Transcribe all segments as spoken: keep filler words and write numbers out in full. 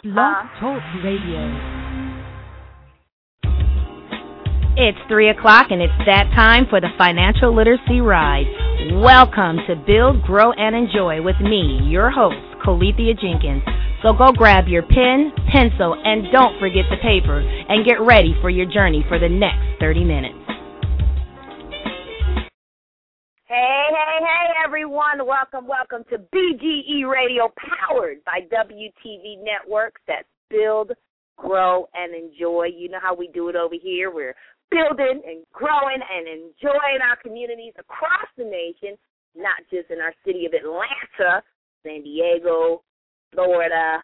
Blog Talk Radio. It's three o'clock, and it's that time for the Financial Literacy Ride. Welcome to Build, Grow, and Enjoy with me, your host, Colethea Jenkins. So go grab your pen, pencil, and don't forget the paper, and get ready for your journey for the next thirty minutes. Hey, hey, hey, everyone. Welcome, welcome to B G E Radio, powered by W T V Networks. That's Build, Grow, and Enjoy. You know how we do it over here. We're building and growing and enjoying our communities across the nation, not just in our city of Atlanta, San Diego, Florida,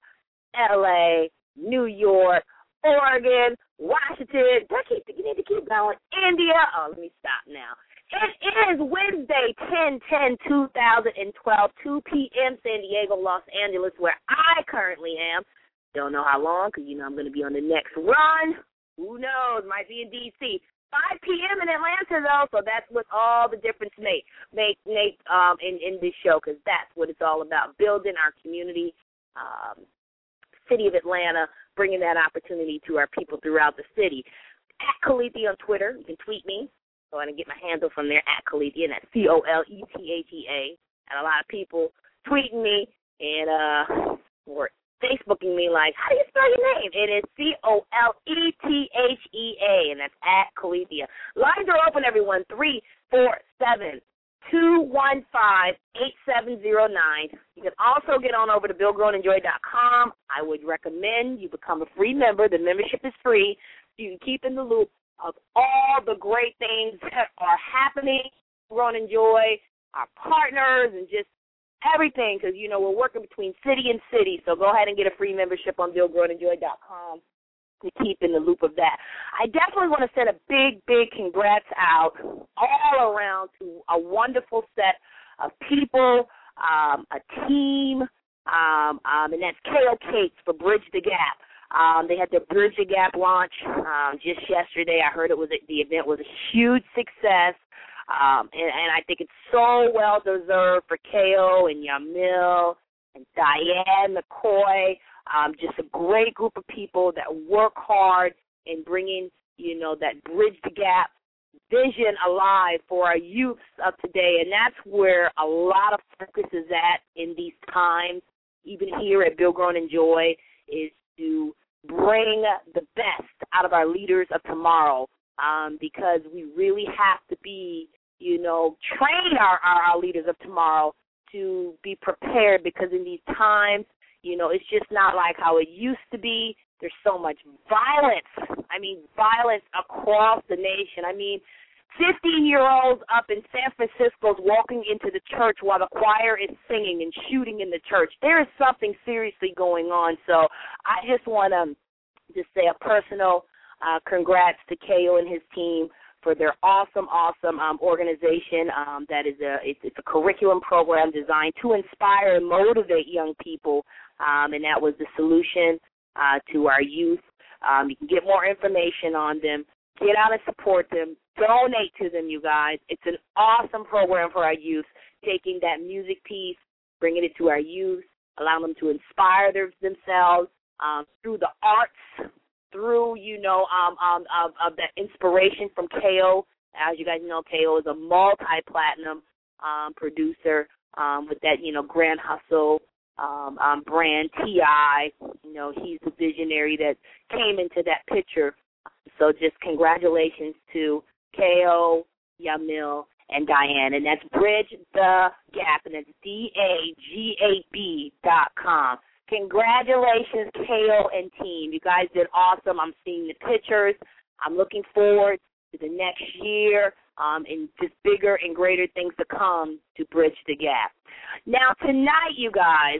L A, New York, Oregon, Washington. I keep, you need to keep going. India. Oh, let me stop now. It is Wednesday, ten ten two thousand twelve, two p.m. San Diego, Los Angeles, where I currently am. Don't know how long, because you know I'm going to be on the next run. Who knows? Might be in D C five p.m. in Atlanta, though, so that's what all the difference make, make, make um, in, in this show, because that's what it's all about, building our community, um, city of Atlanta, bringing that opportunity to our people throughout the city. At Colethea on Twitter, you can tweet me. Go ahead and get my handle from there, at Colethea, and that's C O L E T H E A. And a lot of people tweeting me and uh, or Facebooking me like, how do you spell your name? It is C O L E T H E A, and that's at Colethea. Lines are open, everyone, three four seven, two one five, eight seven zero nine. You can also get on over to build grow and enjoy dot com. I would recommend you become a free member. The membership is free. You can keep in the loop of all the great things that are happening, Grow and Enjoy, our partners, and just everything, because, you know, we're working between city and city, so go ahead and get a free membership on build grow and enjoy dot com to keep in the loop of that. I definitely want to send a big, big congrats out all around to a wonderful set of people, um, a team, um, um, and that's K O Cakes for Bridge the Gap. Um, they had their Bridge the Gap launch um, just yesterday. I heard it was the event was a huge success, um, and, and I think it's so well deserved for K O and Yamil and Diane McCoy. Um, just a great group of people that work hard in bringing, you know, that Bridge the Gap vision alive for our youths of today, and that's where a lot of focus is at in these times, even here at Build, Grow, and Enjoy, is to bring the best out of our leaders of tomorrow, um, because we really have to be, you know, train our, our, our leaders of tomorrow to be prepared, because in these times, you know, it's just not like how it used to be. There's so much violence. I mean, violence across the nation. I mean, fifteen-year-olds up in San Francisco walking into the church while the choir is singing and shooting in the church. There is something seriously going on. So I just want to just say a personal uh, congrats to K O and his team for their awesome, awesome um, organization. Um, that is a it's, it's a curriculum program designed to inspire and motivate young people, um, and that was the solution uh, to our youth. Um, you can get more information on them. Get out and support them. Donate to them, you guys. It's an awesome program for our youth, taking that music piece, bringing it to our youth, allowing them to inspire their, themselves um, through the arts, through, you know, um, um, of, of that inspiration from K O. As you guys know, K O is a multi-platinum um, producer um, with that, you know, Grand Hustle um, um, brand, T I. You know, he's the visionary that came into that picture. So just congratulations to K O, Yamil, and Diane. And that's Bridge the Gap, and it's D A G A B dot com. Congratulations, K O and team. You guys did awesome. I'm seeing the pictures. I'm looking forward to the next year um, and just bigger and greater things to come to Bridge the Gap. Now, tonight, you guys,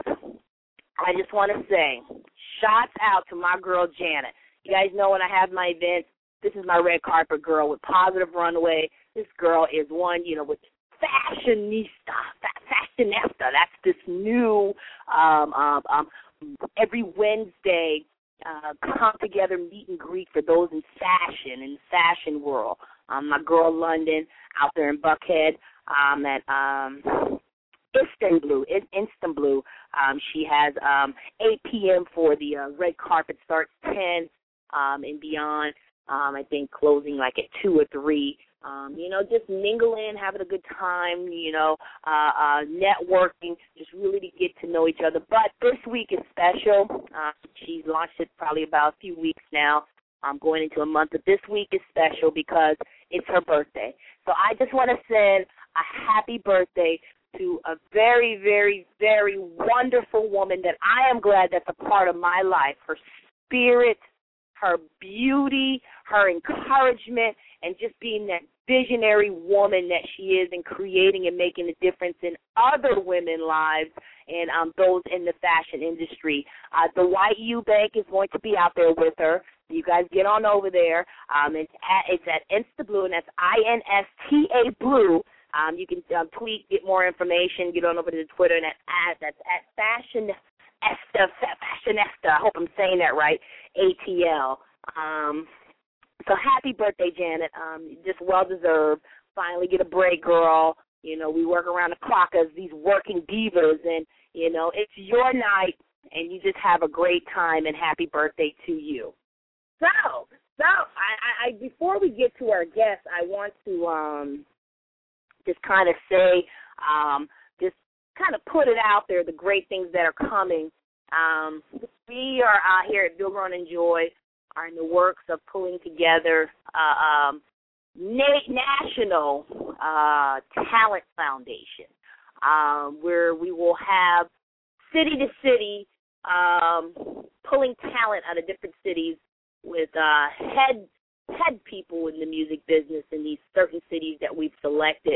I just want to say, shots out to my girl, Janet. You guys know when I have my events, this is my red carpet girl with Positive Runway. This girl is one, you know, with fashionista, fashionista. That's this new, um, um, um, every Wednesday, uh, come together, meet and greet for those in fashion, in the fashion world. Um, my girl London out there in Buckhead um, at um, Istanbul. Istanbul. Um, she has um, eight p.m. for the uh, red carpet starts ten um, and beyond. Um, I think closing like at two or three. Um, you know, just mingling, having a good time, you know, uh, uh, networking, just really to get to know each other. But this week is special. Uh, she's launched it probably about a few weeks now. I'm going into a month, but this week is special because it's her birthday. So I just want to send a happy birthday to a very, very, very wonderful woman that I am glad that's a part of my life. Her spirit, her beauty, her encouragement, and just being that visionary woman that she is and creating and making a difference in other women's lives and um, those in the fashion industry. Uh, the Dwight Eubank is going to be out there with her. You guys get on over there. Um, it's at, it's at Instablue, and that's I N S T A Blue. Um, you can um, tweet, get more information, get on over to the Twitter, and that's at, that's at Fashionesta, Fashionesta, I hope I'm saying that right, A T L. Um, so happy birthday, Janet. Um, just well-deserved. Finally get a break, girl. You know, we work around the clock as these working divas, and, you know, it's your night, and you just have a great time, and happy birthday to you. So, so I, I, before we get to our guests, I want to um, just kind of say, um, just kind of put it out there, the great things that are coming. Um, we are out here at Build, Grow, and Enjoy, are in the works of pulling together uh, um, na- national uh, talent foundation, um, where we will have city to city um, pulling talent out of different cities with uh, head head people in the music business in these certain cities that we've selected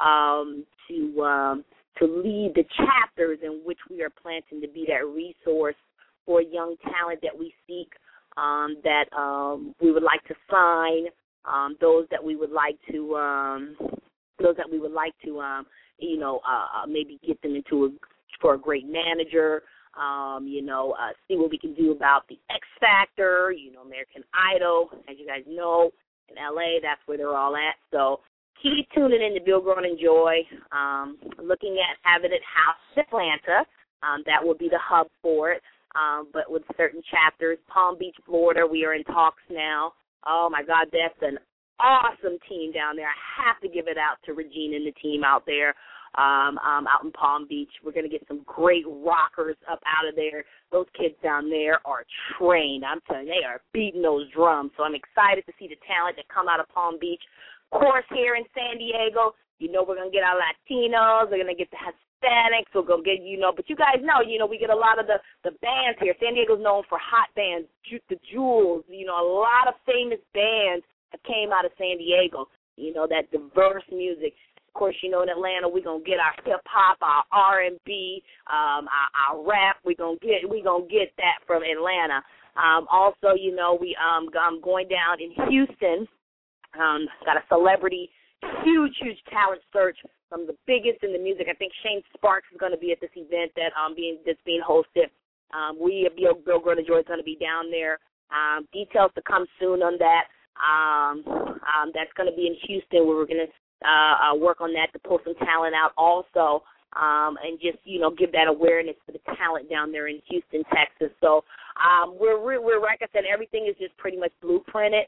um, to um, to lead the chapters in which we are planting to be that resource for young talent that we seek, um, that um, we would like to sign, um, those that we would like to um, those that we would like to um, you know uh, maybe get them into a, for a great manager. Um, you know, uh, see what we can do about the X Factor, you know, American Idol. As you guys know, in L A, that's where they're all at. So keep tuning in to Build, Grow, and Enjoy. Um, looking at having it house in Atlanta. Um, that will be the hub for it, um, but with certain chapters. Palm Beach, Florida, we are in talks now. Oh, my God, that's an awesome team down there. I have to give it out to Regina and the team out there. Um, um, out in Palm Beach. We're going to get some great rockers up out of there. Those kids down there are trained. I'm telling you, they are beating those drums. So I'm excited to see the talent that come out of Palm Beach. Of course, here in San Diego, you know we're going to get our Latinos. We're going to get the Hispanics. We're going to get, you know, but you guys know, you know, we get a lot of the, the bands here. San Diego's known for hot bands, the Jewels, you know, a lot of famous bands that came out of San Diego, you know, that diverse music. Of course, you know, in Atlanta, we're going to get our hip-hop, our R and B, um, our, our rap. We're going to get we gonna get that from Atlanta. Um, also, you know, we, um, I'm going down in Houston. Um, got a celebrity, huge, huge talent search from the biggest in the music. I think Shane Sparks is going to be at this event that um being that's being hosted. Um, we at Bill Bill Grow and Enjoy is going to be down there. Um, details to come soon on that. Um, um, that's going to be in Houston, where we're going to Uh, uh, work on that to pull some talent out also, um, and just, you know, give that awareness to the talent down there in Houston, Texas. So um, we're, we're, like I said, everything is just pretty much blueprinted.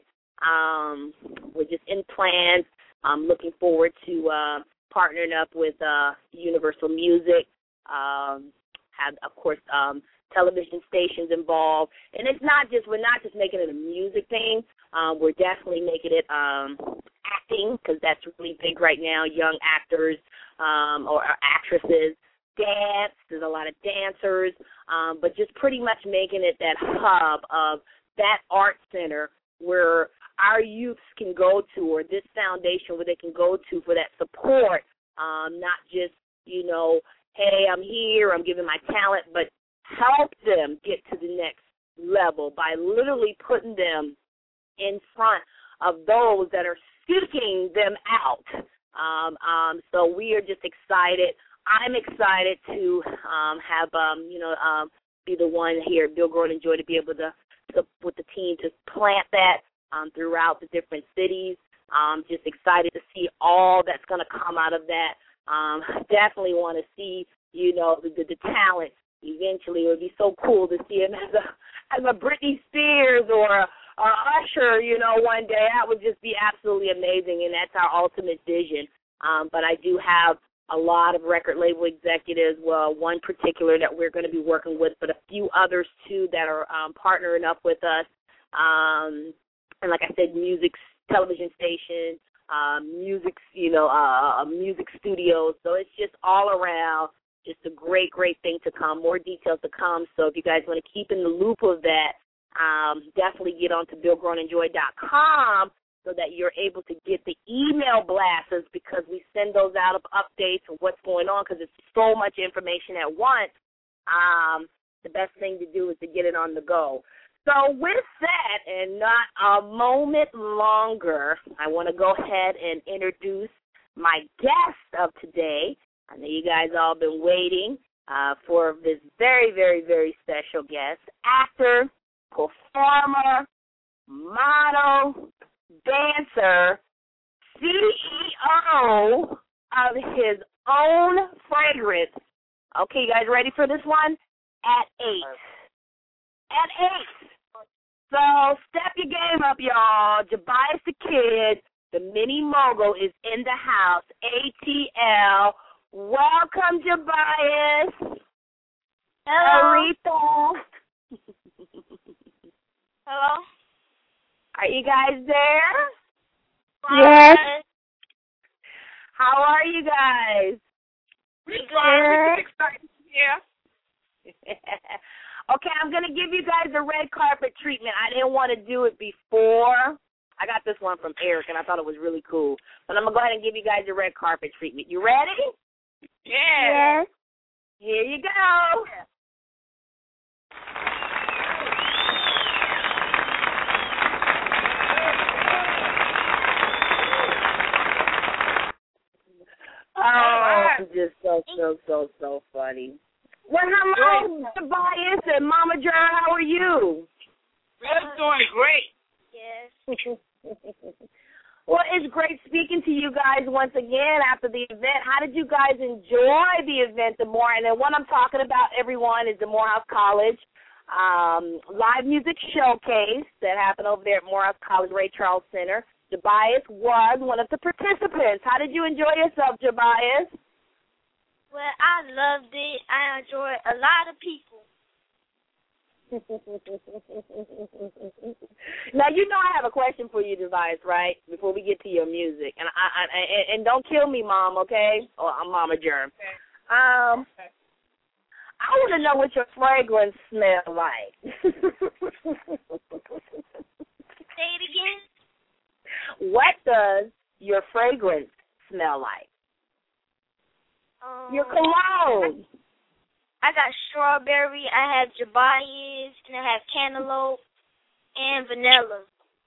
Um, we're just in plans. I'm looking forward to uh, partnering up with uh, Universal Music, um, have, of course, um, television stations involved. And it's not just, we're not just making it a music thing. Um, we're definitely making it um, acting, because that's really big right now, young actors um, or actresses. Dance, there's a lot of dancers, um, but just pretty much making it that hub of that art center where our youths can go to, or this foundation where they can go to for that support, um, not just, you know, hey, I'm here, I'm giving my talent, but help them get to the next level by literally putting them in front of those that are seeking them out. Um, um, so we are just excited. I'm excited to um, have, um, you know, um, be the one here at Build, Grow, and Enjoy to be able to, to with the team, to plant that um, throughout the different cities. Um, just excited to see all that's going to come out of that. Um, definitely want to see, you know, the, the, the talent eventually. It would be so cool to see him as a as a Britney Spears or a, a Usher, you know, one day. That would just be absolutely amazing, and that's our ultimate vision. Um, but I do have a lot of record label executives, well, one particular that we're going to be working with, but a few others, too, that are um, partnering up with us. Um, and like I said, music, television stations, um, music, you know, uh, music studios. So it's just all around just a great, great thing to come, more details to come. So if you guys want to keep in the loop of that, um, definitely get on to build grow and enjoy dot com so that you're able to get the email blasts, because we send those out of updates of what's going on, because it's so much information at once. Um, the best thing to do is to get it on the go. So with that, and not a moment longer, I want to go ahead and introduce my guest of today. I know you guys all been waiting uh, for this very, very, very special guest, actor, performer, model, dancer, C E O of his own fragrance. Okay, you guys ready for this one? At eight. At eight. So step your game up, y'all. Jabias the Kid, the mini mogul, is in the house. A T L. Welcome, Jabias. Hello. Aretha. Hello. Are you guys there? Yes. How are you guys? We're good. Yeah. Okay, I'm going to give you guys the red carpet treatment. I didn't want to do it before. I got this one from Eric, and I thought it was really cool. But I'm going to go ahead and give you guys the red carpet treatment. You ready? Yeah. Yes. Here you go. Oh, I'm just so, so, so, so funny. Well, hello, Tobias and Mama Jer, how are you? We're doing great. Yes. Well, it's great speaking to you guys once again after the event. How did you guys enjoy the event the more? And then what I'm talking about, everyone, is the Morehouse College um, live music showcase that happened over there at Morehouse College Ray Charles Center. Jabias was one of the participants. How did you enjoy yourself, Jabias? Well, I loved it. I enjoyed a lot of people. Now, you know I have a question for you, Jabias, right, before we get to your music. And I, I, I and don't kill me, Mom, okay? Or I'm Mama Germ. Okay. Um, okay. I want to know what your fragrance smells like. Say it again. What does your fragrance smell like? Um, your cologne. I got strawberry, I have Jabias, and I have cantaloupe, and vanilla.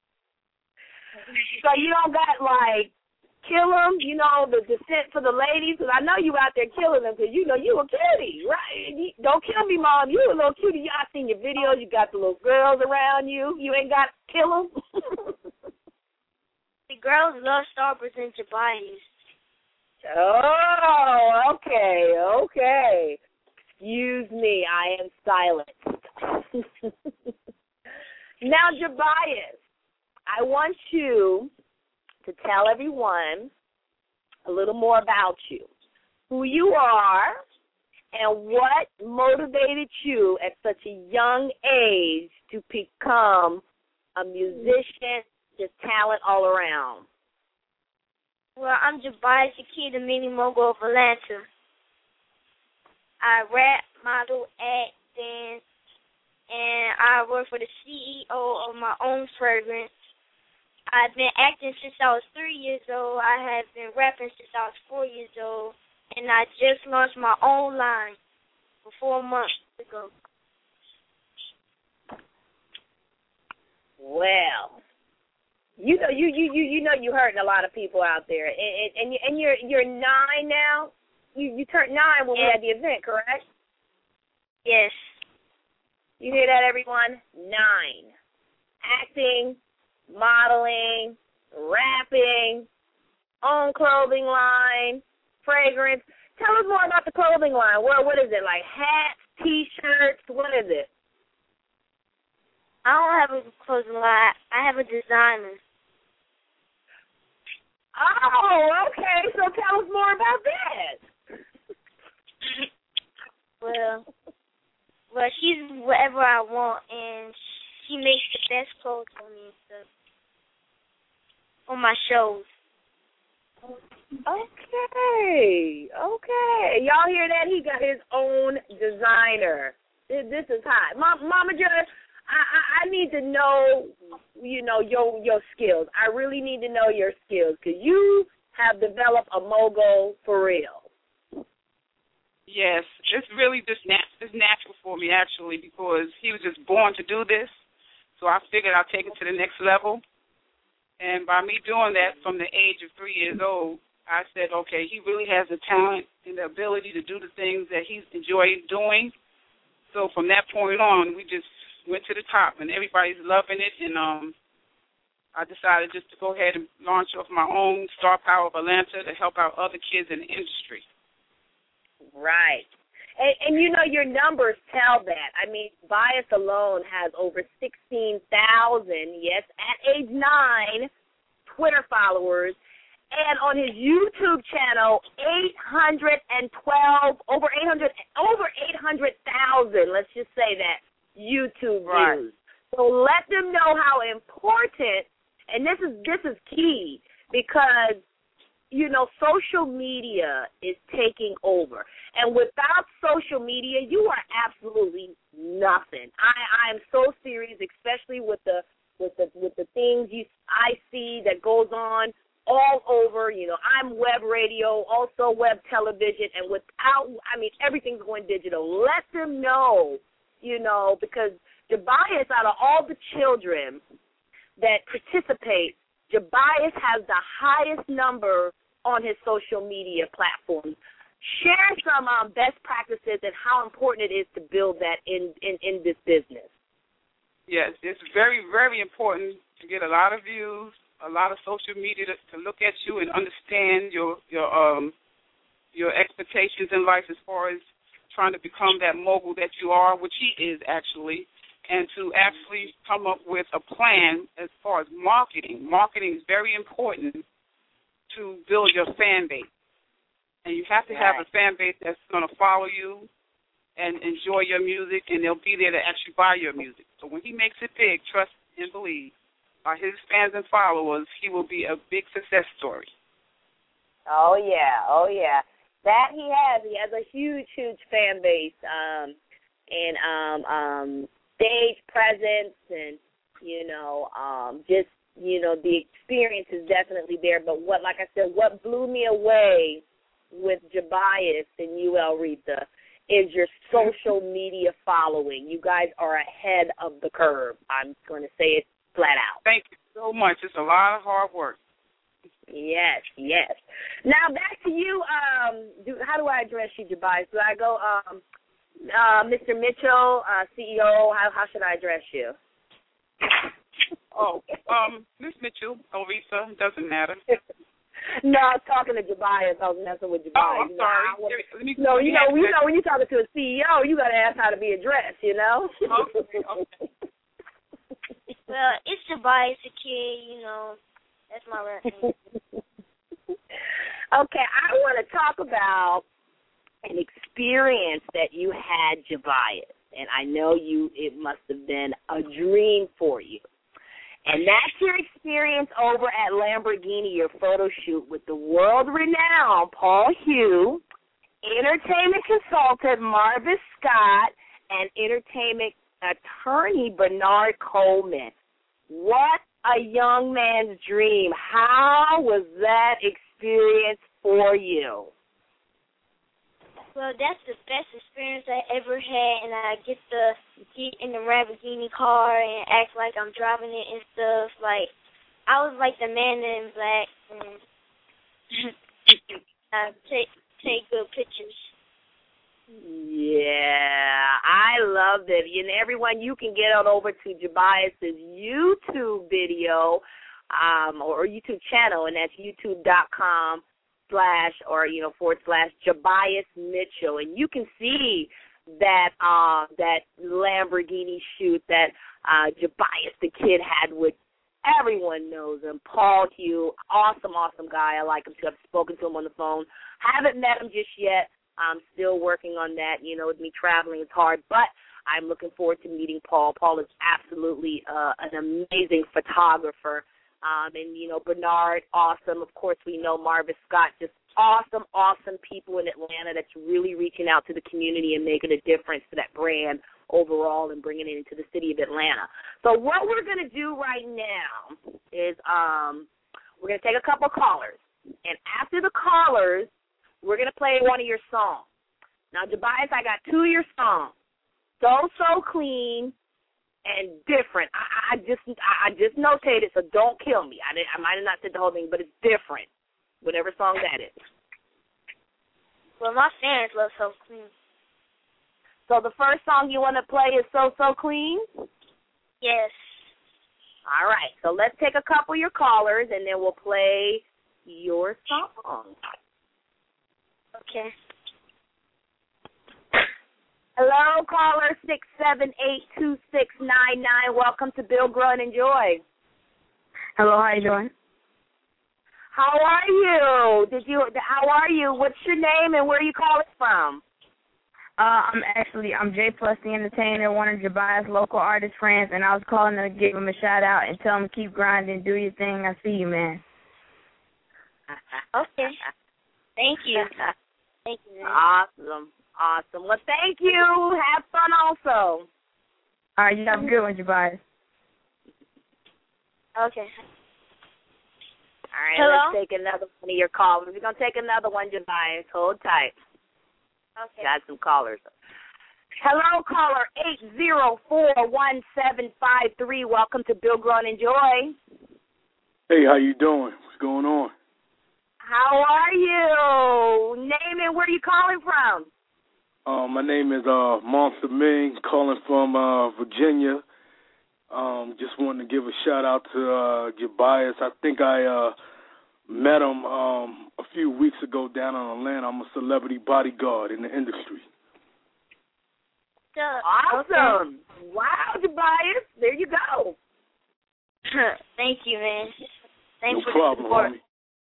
So you don't got, like, kill 'em, you know, the, the scent for the ladies? Because I know you out there killing them because, you know, you a cutie, right? You, don't kill me, Mom. You a little cutie. I seen your videos. You got the little girls around you. You ain't got to kill 'em? The girls love Starburst and Jabias. Oh, okay, okay. Excuse me, I am silent. Now, Jabias, I want you to tell everyone a little more about you, who you are, and what motivated you at such a young age to become a musician, just talent all around. Well, I'm Jabias the Kid, the mini mogul of Atlanta. I rap, model, act, dance, and I work for the C E O of my own fragrance. I've been acting since I was three years old. I have been rapping since I was four years old, and I just launched my own line for four months ago. Well, you know, you you you you know, you hurting a lot of people out there, and and, and, you, and you're you're nine now. You you turned nine when yes. we had the event, correct? Yes. You hear that, everyone? Nine. Acting, modeling, rapping, own clothing line. fragrance. Tell us more about the clothing line. What what is it, like hats, T-shirts? What is it? I don't have a clothing line. I have a designer. Oh, okay. So tell us more about that. Well, well, she's whatever I want, and she makes the best clothes for me and stuff on my shows. Okay, okay. Y'all hear that? He got his own designer. This, this is hot. Mom, Mama Judge, I, I, I need to know, you know, your your skills. I really need to know your skills because you have developed a mogul for real. Yes, it's really just nat- it's natural for me, actually, because he was just born to do this. So I figured I'd take it to the next level. And by me doing that from the age of three years old, I said, okay, he really has the talent and the ability to do the things that he's enjoyed doing. So from that point on, we just went to the top, and everybody's loving it. And um, I decided just to go ahead and launch off my own Star Power of Atlanta to help out other kids in the industry. Right. And, and, you know, your numbers tell that. I mean, Bias alone has over sixteen thousand, yes, at age nine, Twitter followers. And on his YouTube channel, eight hundred twelve, over eight hundred, over eight hundred thousand, let's just say that, YouTube right. views. So let them know how important, and this is this is key, because you know, social media is taking over. And without social media, you are absolutely nothing. I, I am so serious, especially with the with the with the things you I see that goes on all over. You know, I'm web radio, also web television, and without, I mean, everything's going digital. Let them know, you know, because Jabias, out of all the children that participate, Jabias has the highest number on his social media platforms. Share some um, best practices and how important it is to build that in, in, in this business. Yes, it's very, very important to get a lot of views, a lot of social media to, to look at you and understand your your um your expectations in life as far as trying to become that mogul that you are, which he is actually, and to actually come up with a plan as far as marketing. Marketing is very important to build your fan base. And you have to have right. a fan base that's going to follow you and enjoy your music, and they'll be there to actually buy your music. So when he makes it big, trust and believe, by his fans and followers, he will be a big success story. Oh, yeah. Oh, yeah. That he has. He has a huge, huge fan base um, and um, um, stage presence and, you know, um, just, you know, the experience is definitely there. But what, like I said, what blew me away with Jabias and U L Rita is your social media following. You guys are ahead of the curve. I'm going to say it flat out. Thank you so much. It's a lot of hard work. Yes, yes. Now back to you. Um, do, how do I address you, Jabias? Do I go, um, uh, Mister Mitchell, uh, C E O? How, how should I address you? Oh, um, Miss Mitchell, Aretha, doesn't matter. No, I was talking to Jabias. I was messing with Jabias. Oh, I'm you sorry. Know, wanna, let me, no, let me you know, you that. know, when you're talking to a C E O, you got to ask how to be addressed, you know? Okay, okay. Well, it's Jabias the Kid, you know. That's my last name. Okay, I want to talk about an experience that you had, Jabias, and I know you. It must have been a dream for you. And that's your experience over at Lamborghini, your photo shoot with the world-renowned Paul Hugh, entertainment consultant Marvis Scott, and entertainment attorney Bernard Coleman. What a young man's dream. How was that experience for you? Well, that's the best experience I ever had, and I get to get in the Lamborghini car and act like I'm driving it and stuff. Like, I was like the man in black, and I take take good pictures. Yeah, I loved it. And everyone, you can get on over to Jabias' YouTube video um, or YouTube channel, and that's youtube.com slash or, you know, forward slash Jabias Mitchell. And you can see that uh, that Lamborghini shoot that uh, Jabias the Kid had with, everyone knows him, Paul Hugh. Awesome, awesome guy. I like him too. I've spoken to him on the phone. Haven't met him just yet. I'm still working on that. You know, with me traveling, it's hard. But I'm looking forward to meeting Paul. Paul is absolutely uh, an amazing photographer. Um, and, you know, Bernard, awesome. Of course, we know Marvis Scott, just awesome, awesome people in Atlanta that's really reaching out to the community and making a difference to that brand overall and bringing it into the city of Atlanta. So what we're going to do right now is um, we're going to take a couple callers. And after the callers, we're going to play one of your songs. Now, Jabias, I got two of your songs, So, So Clean and Different. I, I just I just notated, so don't kill me. I, didn't, I might have not said the whole thing, but it's different, whatever song that is. Well, my fans love So Clean. So the first song you want to play is So, So Clean? Yes. All right, so let's take a couple of your callers, and then we'll play your song. Okay. Hello, caller six seven eight two six nine nine. Welcome to Build, Grow, and Enjoy. Hello, how you doing? How are you? Did you? How are you? What's your name and where are you calling from? Uh, I'm actually I'm J Plus the Entertainer, one of Jabias' local artist friends, and I was calling to give him a shout out and tell him keep grinding, do your thing. I see you, man. Okay. Thank you. Thank you, man. Awesome. Awesome. Well, thank you. Have fun also. All right, you have a good one, Jabias. Okay. All right, Hello? let's take another one of your callers. We're going to take another one, Jabias. Hold tight. Okay. Got some callers. Hello, caller eight zero four one seven five three. Welcome to Build, Grow, and Enjoy. Hey, how you doing? What's going on? How are you? Name and where are you calling from? Uh, my name is uh, Monster Ming, calling from uh, Virginia. Um, just wanted to give a shout out to uh, Jabias. I think I uh, met him um, a few weeks ago down in Atlanta. I'm a celebrity bodyguard in the industry. Awesome. Wow, Jabias. There you go. Thank you, man. Thanks no for problem, the support. homie.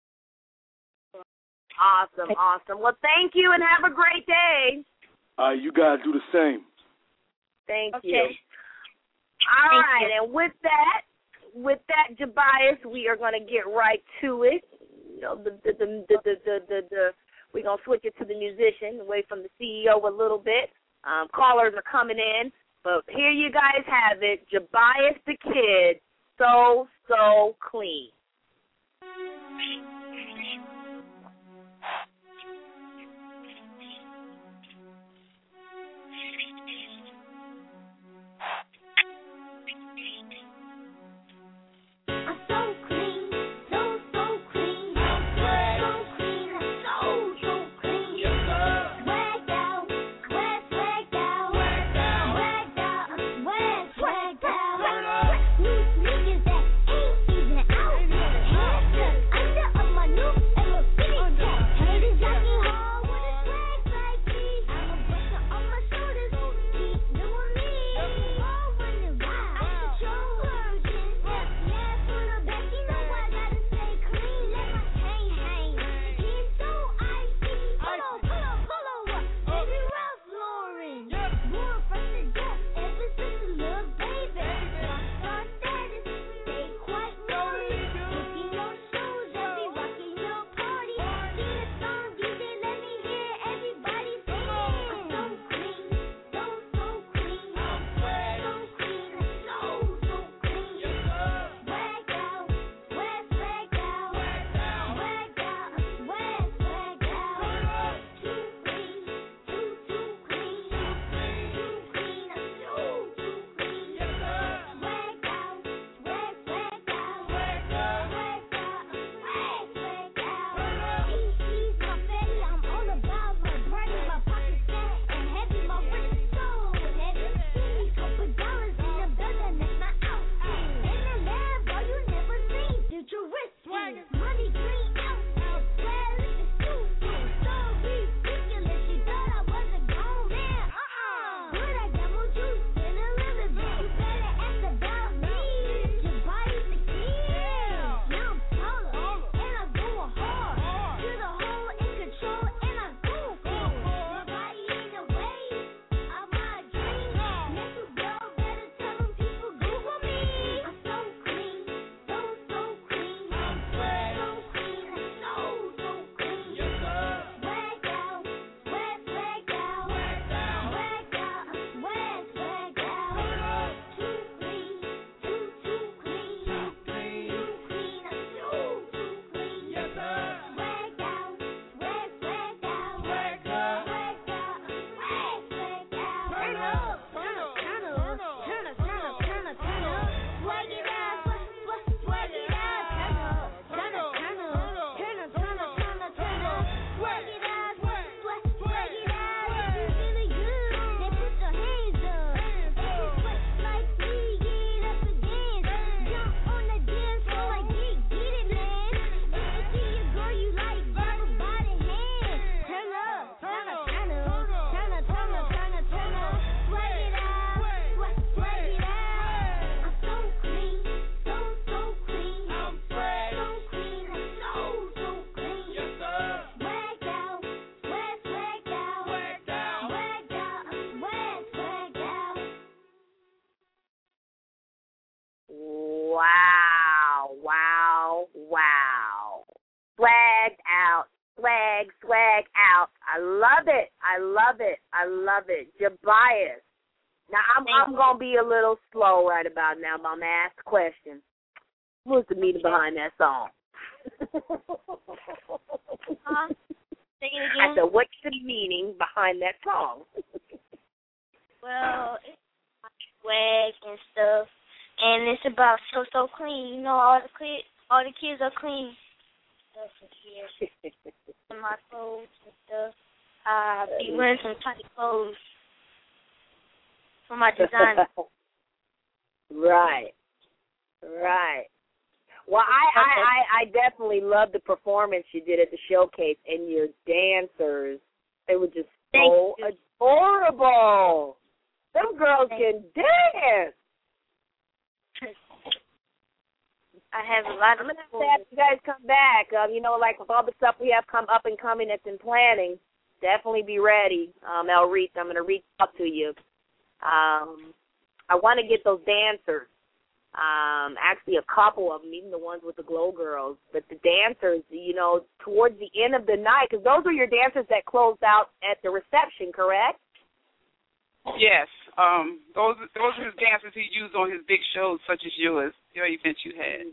Awesome, awesome. Well, thank you and have a great day. Uh, you guys do the same. Thank Okay. you. All Thank right, you. and with that, with that, Jabias, we are going to get right to it. You know, the the the the the, the, the, the we're going to switch it to the musician, away from the C E O a little bit. Um, callers are coming in, but here you guys have it, Jabias the Kid, So, So Clean. Niggas that ain't even out. Heads up under of my swag, swag out. I love it. I love it. I love it. Jabias. Now, I'm, I'm going to be a little slow right about now, but I'm going to ask the question. What's the meaning behind that song? Huh? Say it again. I said, what's the meaning behind that song? Well, it's swag and stuff, and it's about so so clean. You know, all the kids, all the kids are clean. Stuff in here. And my clothes and stuff. I be wearing some tight clothes for my design. Right, right. Well, I, I, I, I definitely loved the performance you did at the showcase, and your dancers. They were just so adorable. Them girls can dance. I have a lot of. I'm gonna have to have you guys come back. Um, you know, like with all the stuff we have come up and coming that's in planning, definitely be ready. Um, El Reese, I'm gonna reach out to you. Um, I want to get those dancers. Um, actually, a couple of them, even the ones with the Glow Girls. But the dancers, you know, towards the end of the night, because those were your dancers that closed out at the reception, correct? Yes. Um, those those are his dancers he used on his big shows, such as yours, your event you had.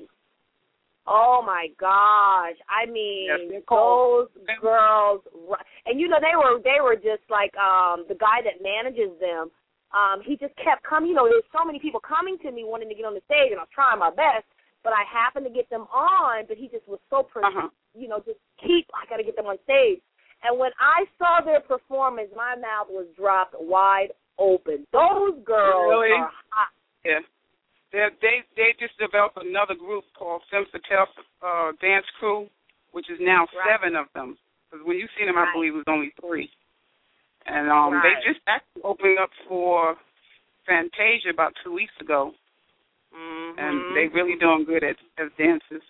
Oh my gosh! I mean, yes, those girls, and you know they were they were just like um, the guy that manages them. Um, he just kept coming. You know, there's so many people coming to me wanting to get on the stage, and I was trying my best, but I happened to get them on. But he just was so, per- uh-huh. you know, just keep. I got to get them on stage. And when I saw their performance, my mouth was dropped wide open. Those girls really? are hot. Yeah. They they they just developed another group called Femme Fatale uh, Dance Crew, which is now right. seven of them. Because when you see them, right. I believe it was only three. And um, right. they just actually opened up for Fantasia about two weeks ago. Mm-hmm. And they really doing good as, as dancers.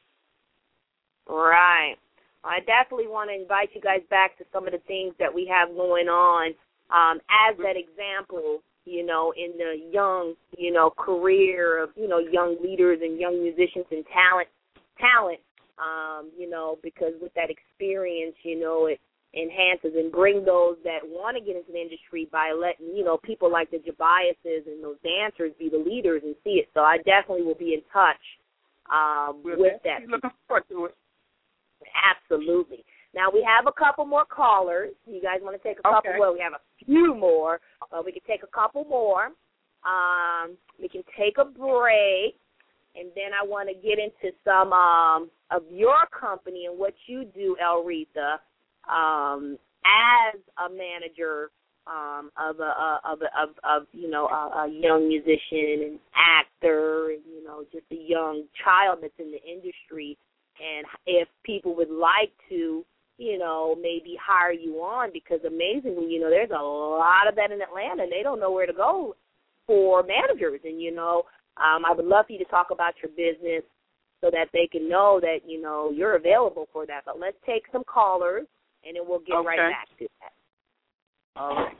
Right. I definitely want to invite you guys back to some of the things that we have going on um, as that example, you know, in the young, you know, career of, you know, young leaders and young musicians and talent, talent, um, you know, because with that experience, you know, it enhances and bring those that want to get into the industry by letting, you know, people like the Jabiases and those dancers be the leaders and see it. So I definitely will be in touch um, with that. Looking forward to it. Absolutely. Now, we have a couple more callers. You guys want to take a couple? Okay. Well, we have a few more, but we can take a couple more. Um, we can take a break, and then I want to get into some um, of your company and what you do, Elretha, um, as a manager um, of a of a, of, of you know a, a young musician and actor, and you know just a young child that's in the industry. And if people would like to, you know, maybe hire you on, because amazingly, you know, there's a lot of that in Atlanta, and they don't know where to go for managers. And, you know, um, I would love for you to talk about your business so that they can know that, you know, you're available for that. But let's take some callers, and then we'll get okay. right back to that. All right.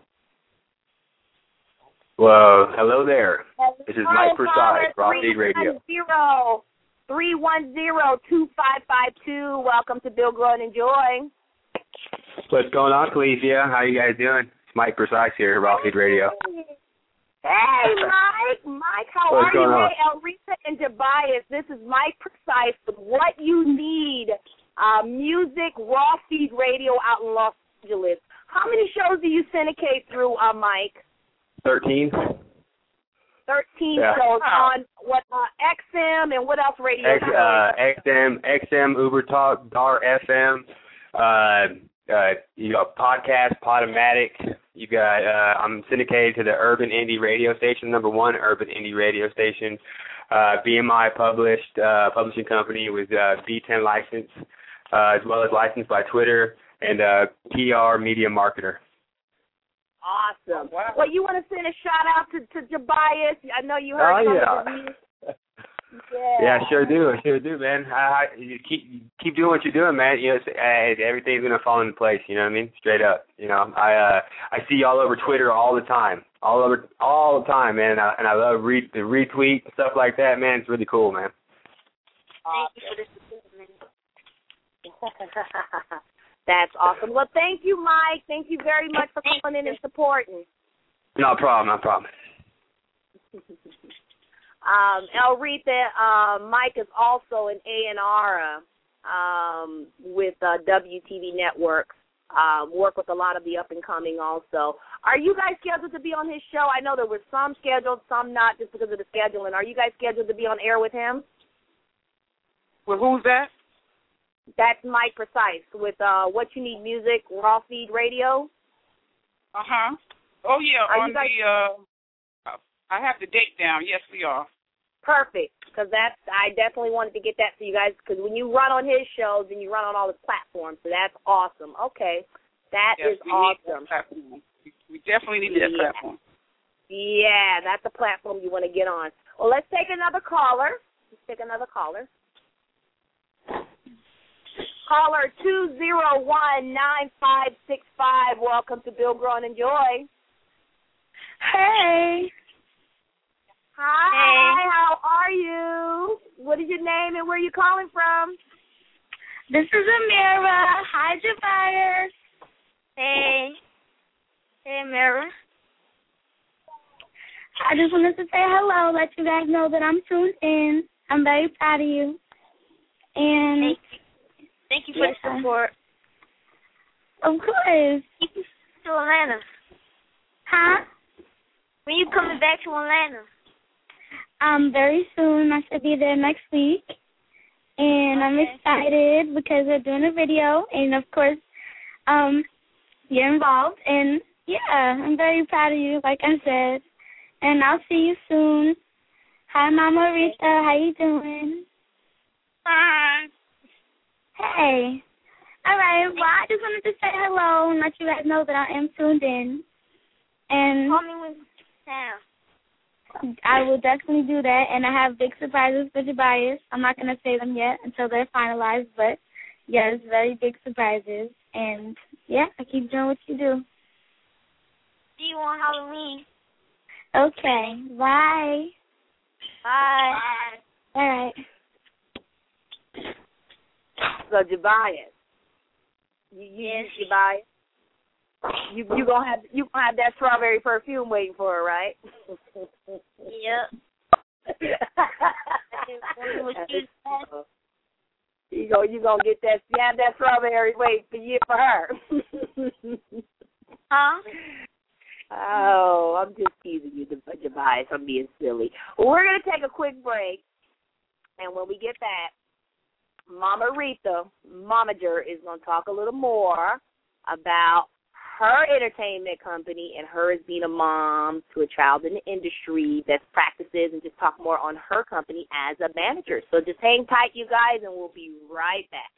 Well, hello there. Hello, this is Mike Precise, Raw Seed Radio. Zero. three one zero, two five five two. Welcome to Build, Grow, and Enjoy. What's going on, Calesia? How you guys doing? It's Mike Precise here, Raw Seed Radio. Hey, Mike. Mike, how What's are you? On? Hey, Elretha and Jabias. This is Mike Precise with What You Need, uh, Music, Raw Seed Radio out in Los Angeles. How many shows do you syndicate through, uh, Mike? Thirteen. Thirteen yeah. shows on what uh, X M and what else radio? X, uh, X M, X M, Uber Talk, Dar F M. Uh, uh, you got podcast, Podomatic. You got. Uh, I'm syndicated to the Urban Indie Radio Station, number one Urban Indie Radio Station. Uh, B M I published uh, publishing company with uh, B ten license, uh, as well as licensed by Twitter, and uh, P R media marketer. Awesome. Wow. Well, you want to send a shout out to, to Jabias? I know you heard oh, some yeah. of the music. Yeah. Yeah, I sure do. I sure do, man. I, I, you keep keep doing what you're doing, man. You know, it's, uh, everything's gonna fall into place. You know what I mean? Straight up. You know, I uh, I see you all over Twitter all the time, all over all the time, man. And I, and I love re- the retweet and stuff like that, man. It's really cool, man. Awesome. Thank you for this. That's awesome. Well, thank you, Mike. Thank you very much for calling in and supporting. No problem, no problem. um, Elretha, uh, Mike is also an A and R um, with uh, W T V Networks. Um, work with a lot of the up-and-coming also. Are you guys scheduled to be on his show? I know there were some scheduled, some not, just because of the scheduling. Are you guys scheduled to be on air with him? Well, who's that? That's Mike Precise with uh, What You Need Music, Raw Feed Radio. Uh-huh. Oh, yeah, are on you guys... the, uh, I have the date down. Yes, we are. Perfect, because that's, I definitely wanted to get that for you guys, because when you run on his shows, then you run on all his platforms, so that's awesome. Okay, that yes, is we awesome. Need that platform. We definitely need yeah. that platform. Yeah, that's a platform you want to get on. Well, let's take another caller. Let's take another caller. Caller two zero one nine five six five. Welcome to Build, Grow, and Enjoy. Hey. Hi, hey. How are you? What is your name and where are you calling from? This is Amira. Hi, Javier. Hey. Hey, Amira. I just wanted to say hello, let you guys know that I'm tuned in. I'm very proud of you. And thank you, thank you for yeah. the support. Of course. To Atlanta. Huh? When you coming back to Atlanta? Um, very soon. I should be there next week. And okay. I'm excited because we're doing a video. And, of course, um, you're involved. And, yeah, I'm very proud of you, like I said. And I'll see you soon. Hi, Mama Rita. How you doing? Hi. Hey. All right. Well, I just wanted to say hello and let you guys know that I am tuned in. And call me when you're down. I will definitely do that, and I have big surprises for Jabias. I'm not going to say them yet until they're finalized, but, yes, very big surprises. And, yeah, I keep doing what you do. See you on Halloween. Okay. Bye. Bye. Bye. All right. So, Jabias, you, you, yes. Jabias, You you gonna have you gonna have that strawberry perfume waiting for her, right? Yep. you go you gonna get that you have that strawberry waiting for you for her. Huh? Oh, I'm just teasing you, Jabias. I'm being silly. Well, we're gonna take a quick break, and when we get back, Mama Rita, Momager, is gonna talk a little more about her entertainment company and her as being a mom to a child in the industry, best practices, and just talk more on her company as a manager. So just hang tight, you guys, and we'll be right back.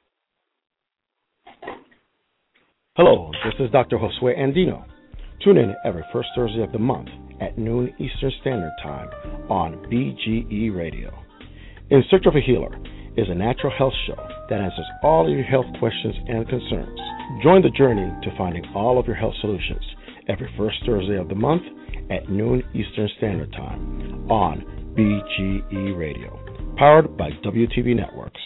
Hello, this is Doctor Josue Andino. Tune in every first Thursday of the month at noon Eastern Standard Time on B G E Radio. In Search of a Healer is a natural health show that answers all of your health questions and concerns. Join the journey to finding all of your health solutions every first Thursday of the month at noon Eastern Standard Time on B G E Radio, powered by W T V Networks.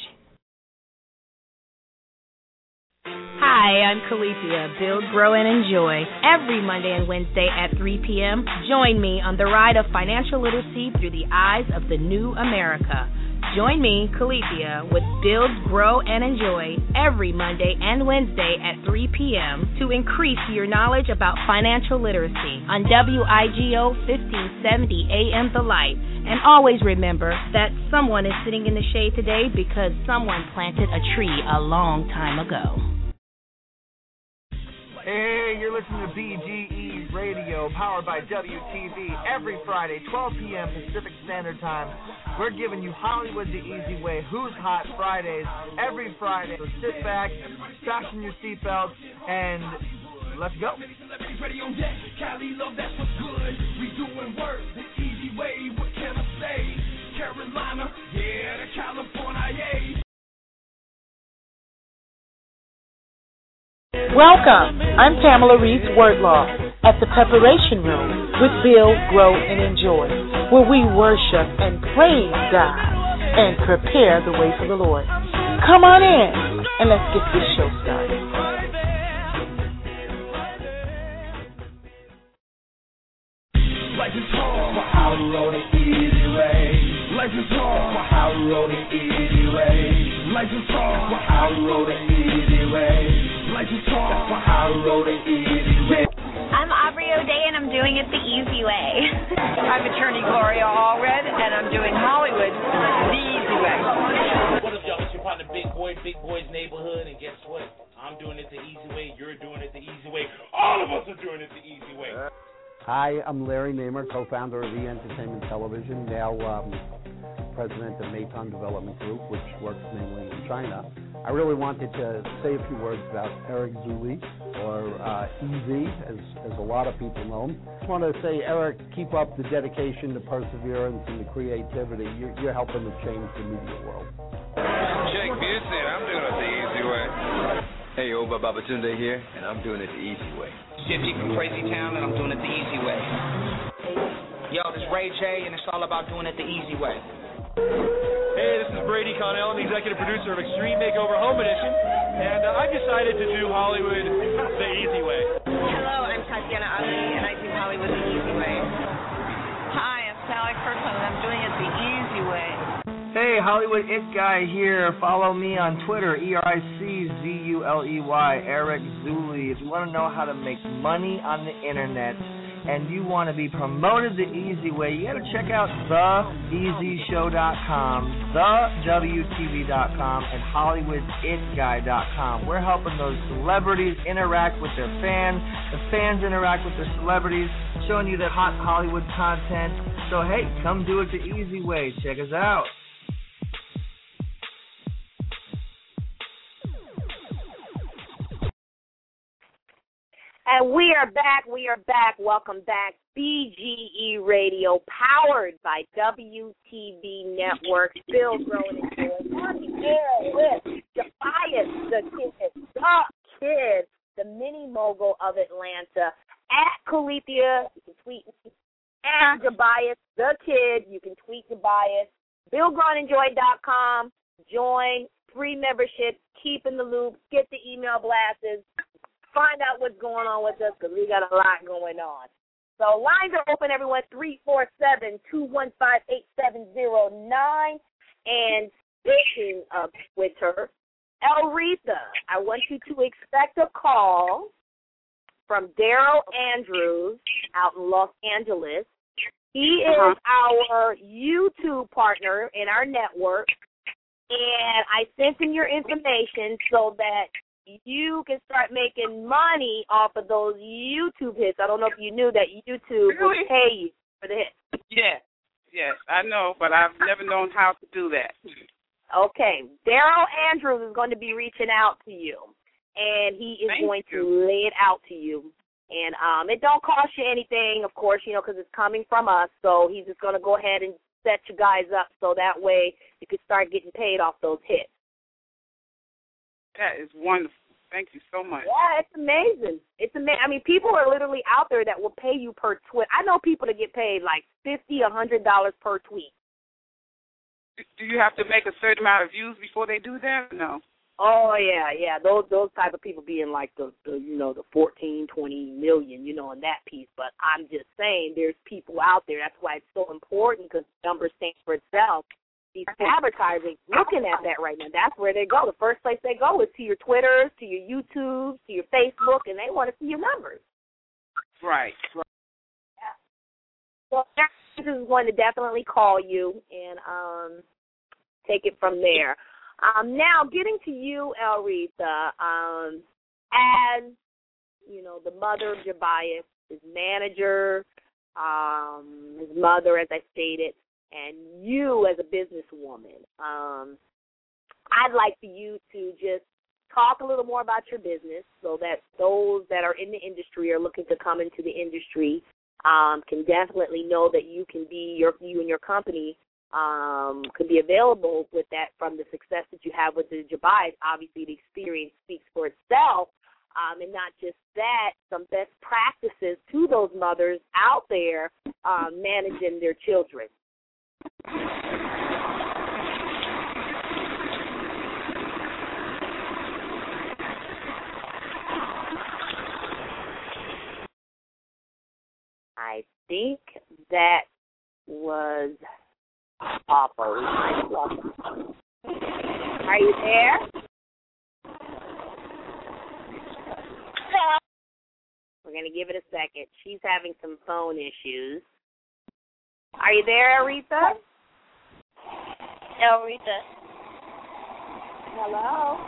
Hi, I'm Calethea, Build, Grow, and Enjoy. Every Monday and Wednesday at three p.m., join me on the ride of financial literacy through the eyes of the new America. Join me, Calethea, with Build, Grow, and Enjoy every Monday and Wednesday at three p.m. to increase your knowledge about financial literacy on W I G O fifteen seventy A M The Light. And always remember that someone is sitting in the shade today because someone planted a tree a long time ago. Hey, you're listening to B G E Radio, powered by W T V, every Friday, twelve p.m. Pacific Standard Time. We're giving you Hollywood the easy way, Who's Hot Fridays, every Friday. So sit back, fasten your seatbelts, and let's go. Cali love, that's what's good. We doing work the easy way. What can I say? Carolina, yeah, the California. Welcome. I'm Pamela Reese Wordlaw at the Preparation Room with Build, Grow, and Enjoy, where we worship and praise God and prepare the way for the Lord. Come on in and let's get this show started. talk for how we roll the easy way. Like to talk for how we roll the easy way. Like to talk for how we roll the easy way. I'm Aubrey O'Day, and I'm doing it the easy way. I'm attorney Gloria Allred, and I'm doing Hollywood the easy way. What up, y'all? It's your partner, Big Boy, Big Boy's Neighborhood, and guess what? I'm doing it the easy way. You're doing it the easy way. All of us are doing it the easy way. Hi, I'm Larry Namer, co-founder of E! Entertainment Television, now um, president of Meitan Development Group, which works mainly in China. I really wanted to say a few words about Eric Zuli, or uh, E Z, as, as a lot of people know him. I just want to say, Eric, keep up the dedication, the perseverance, and the creativity. You're, you're helping to change the media world. Jake Busey, I'm doing it the easy way. Hey, Oba Babatunde here, and I'm doing it the easy way. Shifty from Crazy Town, and I'm doing it the easy way. Yo, this is Ray J, and it's all about doing it the easy way. Hey, this is Brady Connell. I'm the executive producer of Extreme Makeover Home Edition, and uh, I've decided to do Hollywood the easy way. Hello, I'm Tatiana Ali, and I do Hollywood the easy way. Hi, I'm Sally Kirkland, and I'm doing it the easy way. Hey, Hollywood It Guy here. Follow me on Twitter, E R I C Z U L E Y, Eric Zuli. If you want to know how to make money on the internet and you want to be promoted the easy way, you got to check out the easy show dot com, the W T V dot com, and Hollywood It Guy dot com. We're helping those celebrities interact with their fans, the fans interact with their celebrities, showing you the hot Hollywood content. So, hey, come do it the easy way. Check us out. And we are back. We are back. Welcome back. B G E Radio, powered by W T V Network. Still growing and growing. On the air with Tobias, the kid, the kid, the mini mogul of Atlanta. At Calethea, you can tweet me. At Tobias, the kid, you can tweet Tobias. Bill Grow and Enjoy dot com. Join. Free membership. Keep in the loop. Get the email blasts. Find out what's going on with us, because we got a lot going on. So lines are open, everyone, three four seven, two one five, eight seven zero nine. And speaking of Twitter, Elretha, I want you to expect a call from Daryl Andrews out in Los Angeles. He is uh-huh. our YouTube partner in our network, and I sent him your information so that you can start making money off of those YouTube hits. I don't know if you knew that YouTube Really? will pay you for the hits. Yes, yes, I know, but I've never known how to do that. Okay, Daryl Andrews is going to be reaching out to you, and he is Thank going you. to lay it out to you. And um, it don't cost you anything, of course, you know, because it's coming from us. So he's just going to go ahead and set you guys up so that way you can start getting paid off those hits. That is wonderful. Thank you so much. Yeah, it's amazing. It's amazing. I mean, people are literally out there that will pay you per tweet. I know people that get paid like fifty dollars, a hundred dollars per tweet. Do you have to make a certain amount of views before they do that? No. Oh yeah, yeah. Those those type of people being like the, the you know the fourteen, twenty million, you know, in that piece. But I'm just saying, there's people out there. That's why it's so important, because numbers stand for itself. These advertising looking at that right now. That's where they go. The first place they go is to your Twitters, to your YouTubes, to your Facebook, and they want to see your numbers. Right. Right. Yeah. So this is going to definitely call you and um, take it from there. Um, now, getting to you, Elretha, um, as you know, the mother of Tobias, his manager, um, his mother, as I stated, and you as a businesswoman, um, I'd like for you to just talk a little more about your business so that those that are in the industry or looking to come into the industry um, can definitely know that you can be, your, you and your company um, could be available with that from the success that you have with the Jabais. Obviously, the experience speaks for itself. Um, and not just that, some best practices to those mothers out there um, managing their children. I think that was awful. We might have lost her. Are you there? We're going to give it a second. She's having some phone issues. Are you there, Aretha? Aretha. Hello?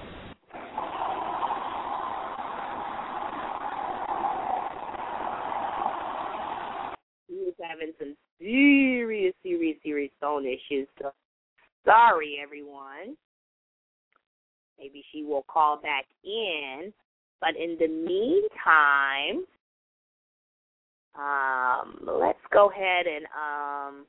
She's having some serious, serious, serious phone issues. So sorry, everyone. Maybe she will call back in. But in the meantime, um, let's go ahead and um,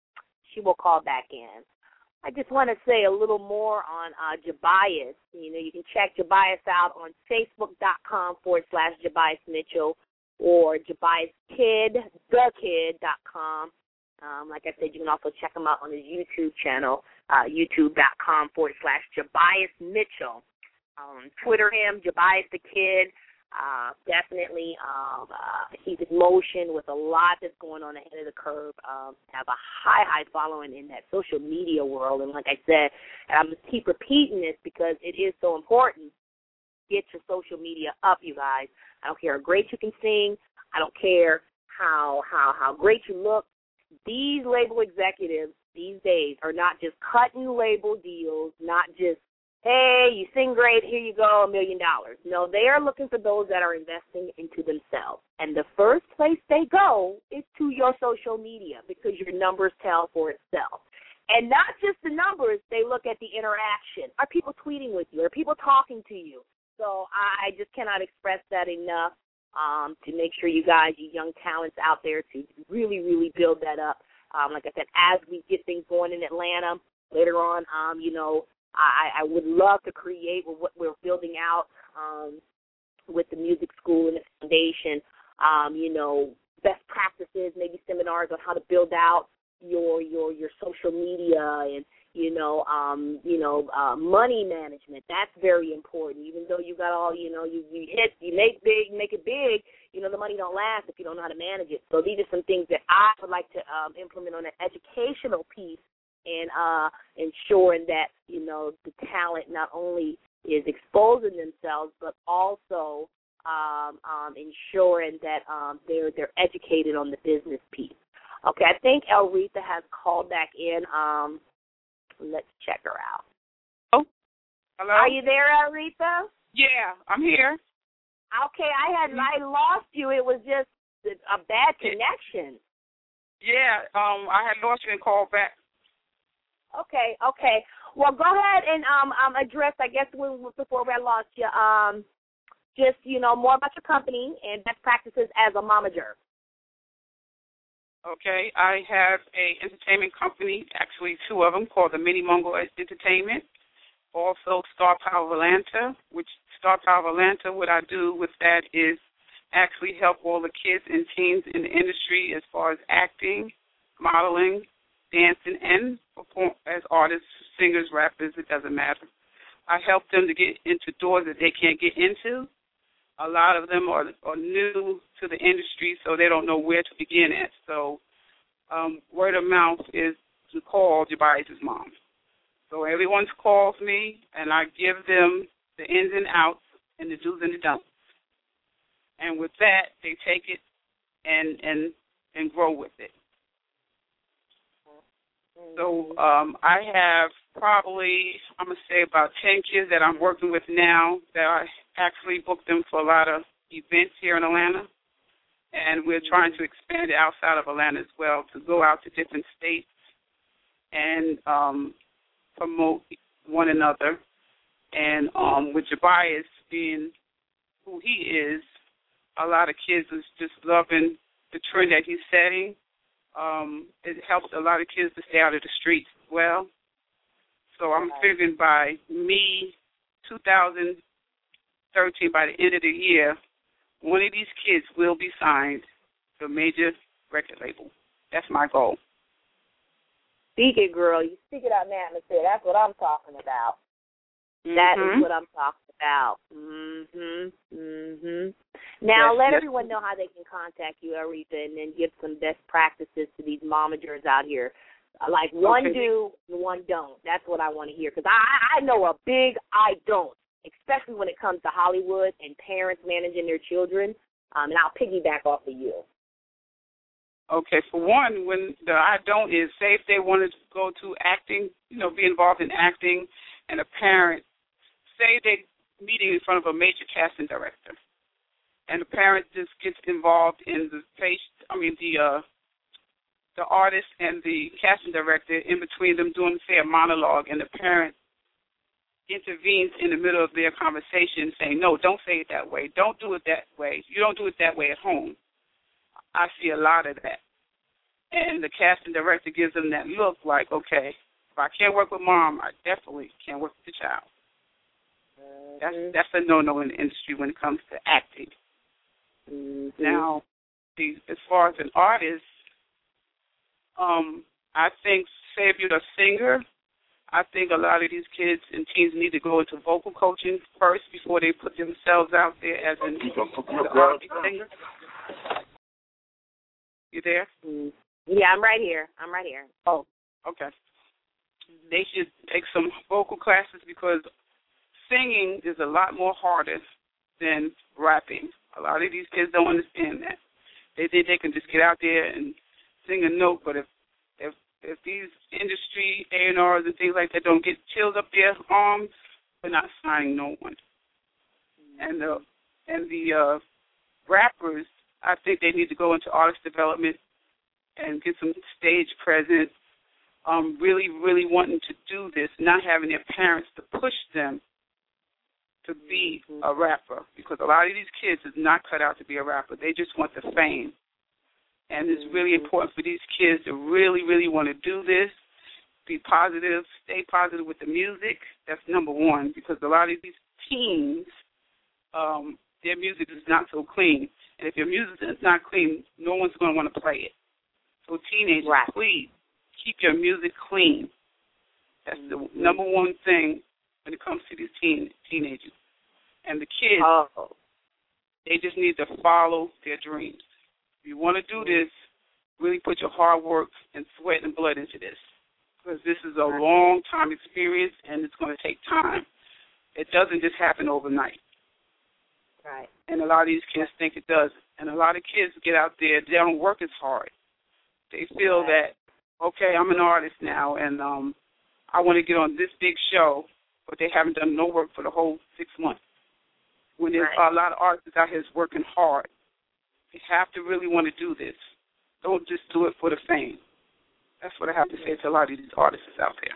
she will call back in. I just want to say a little more on uh, Jabias. You know, you can check Jabias out on Facebook.com forward slash Jabias Mitchell or Jabias Kid, the kid dot com. Um, like I said, you can also check him out on his YouTube channel, uh, YouTube.com forward slash Jabias Mitchell. Um, Twitter him, Jabias the Kid. Uh, definitely, um, uh, he's in motion with a lot that's going on ahead of the curve. Um, have a high, high following in that social media world. And like I said, and I'm going to keep repeating this because it is so important. Get your social media up, you guys. I don't care how great you can sing. I don't care how how how great you look. These label executives these days are not just cutting label deals, not just, hey, you sing great, here you go, a million dollars. No, they are looking for those that are investing into themselves. And the first place they go is to your social media because your numbers tell for itself. And not just the numbers, they look at the interaction. Are people tweeting with you? Are people talking to you? So I just cannot express that enough um, to make sure you guys, you young talents out there, to really, really build that up. Um, like I said, as we get things going in Atlanta later on, um, you know, I, I would love to create what we're building out um, with the music school and the foundation, um, you know, best practices, maybe seminars on how to build out your your your social media and, you know, um, you know, uh, money management. That's very important. Even though you got all, you know, you, you hit, you make big, make it big, you know, the money don't last if you don't know how to manage it. So these are some things that I would like to um, implement on an educational piece and uh, ensuring that, you know, the talent not only is exposing themselves, but also um, um, ensuring that um, they're they're educated on the business piece. Okay, I think Elretha has called back in. Um, let's check her out. Oh, hello. Are you there, Elretha? Yeah, I'm here. Okay, I had I lost you. It was just a bad connection. Yeah, um, I had lost you and called back. Okay, okay. Well, go ahead and um, um address, I guess, when, before I lost you, um, just, you know, more about your company and best practices as a momager. Okay, I have a entertainment company, actually two of them, called the Mini Mungo Entertainment. Also, Star Power of Atlanta, which Star Power of Atlanta, what I do with that is actually help all the kids and teens in the industry as far as acting, modeling, dancing, and perform as artists, singers, rappers, it doesn't matter. I help them to get into doors that they can't get into. A lot of them are, are new to the industry, so they don't know where to begin at. So um, word of mouth is to call Jabias' mom. So everyone calls me, and I give them the ins and outs and the do's and the don'ts. And with that, they take it and and, and grow with it. So um, I have probably, I'm going to say about ten kids that I'm working with now that I actually booked them for a lot of events here in Atlanta. And we're trying to expand it outside of Atlanta as well, to go out to different states and um, promote one another. And um, with Jabias being who he is, a lot of kids is just loving the trend that he's setting. Um, it helps a lot of kids to stay out of the streets as well. So I'm figuring by me, two thousand thirteen, by the end of the year, one of these kids will be signed to a major record label. That's my goal. Speak it, girl. You speak it out in the atmosphere. That's what I'm talking about. Mm-hmm. That is what I'm talking about. Mhm. Mhm. Now, yes, let yes. everyone know how they can contact you, Aretha, and then give some best practices to these momagers out here Like one okay. do and one don't. That's what I want to hear. Because I, I know a big I don't, especially when it comes to Hollywood and parents managing their children. Um, and I'll piggyback off of you. Okay, for one, when the I don't is, say if they wanted to go to acting, you know, be involved in acting, and a parent, say they meeting in front of a major casting director, and the parent just gets involved in the face, I mean, the uh, the artist and the casting director in between them doing, say, a monologue, and the parent intervenes in the middle of their conversation saying, no, don't say it that way. Don't do it that way. You don't do it that way at home. I see a lot of that. And the casting director gives them that look like, okay, if I can't work with mom, I definitely can't work with the child. Mm-hmm. That's that's a no-no in the industry when it comes to acting. Mm-hmm. Now, the, as far as an artist, um, I think, say if you're a singer, I think a lot of these kids and teens need to go into vocal coaching first before they put themselves out there as an R and B singer. You there? Mm. Yeah, I'm right here. I'm right here. Oh, okay. They should take some vocal classes because singing is a lot more harder than rapping. A lot of these kids don't understand that. They think they can just get out there and sing a note, but if if if these industry A and Rs and things like that don't get chills up their arms, they're not signing no one. And the and the uh, rappers, I think they need to go into artist development and get some stage presence, um, really, really wanting to do this, not having their parents to push them to be a rapper, because a lot of these kids is not cut out to be a rapper. They just want the fame. And it's really important for these kids to really, really want to do this, be positive, stay positive with the music. That's number one, because a lot of these teens, um, their music is not so clean. And if your music is not clean, no one's going to want to play it. So teenagers, right. Please keep your music clean. That's the mm-hmm. number one thing when it comes to these teen teenagers. And the kids, oh. they just need to follow their dreams. If you want to do this, really put your hard work and sweat and blood into this, because this is a long time experience and it's going to take time. It doesn't just happen overnight. Right. And a lot of these kids think it does. And a lot of kids get out there, they don't work as hard. They feel right. that, okay, I'm an artist now, and um, I want to get on this big show, but they haven't done no work for the whole six months. When there's right. a lot of artists out here working hard, you have to really want to do this. Don't just do it for the fame. That's what I have to say to a lot of these artists out there.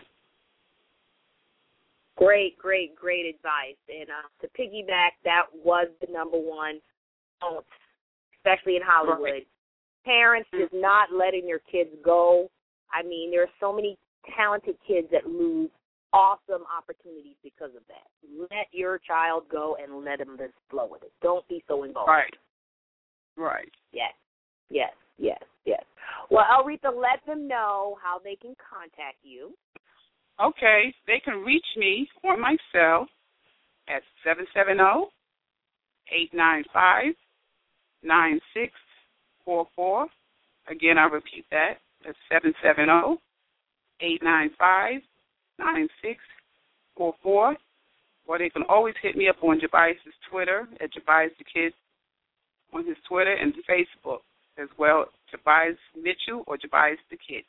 Great, great, great advice. And uh, to piggyback, that was the number one, don't, especially in Hollywood. Right. Parents mm-hmm. just not letting their kids go. I mean, there are so many talented kids that lose awesome opportunities because of that. Let your child go and let them just flow with it. Don't be so involved. Right. Right. Yes, yes, yes, yes. Well, Aretha, let them know how they can contact you. Okay, they can reach me on my cell at seven seven zero, eight nine five, nine six four four. Again, I'll repeat that. That's seven seven zero, eight nine five, nine six four four. Or they can always hit me up on Jabias' Twitter at Jabias the Kid on his Twitter and Facebook as well, Jabias Mitchell or Jabias the Kid.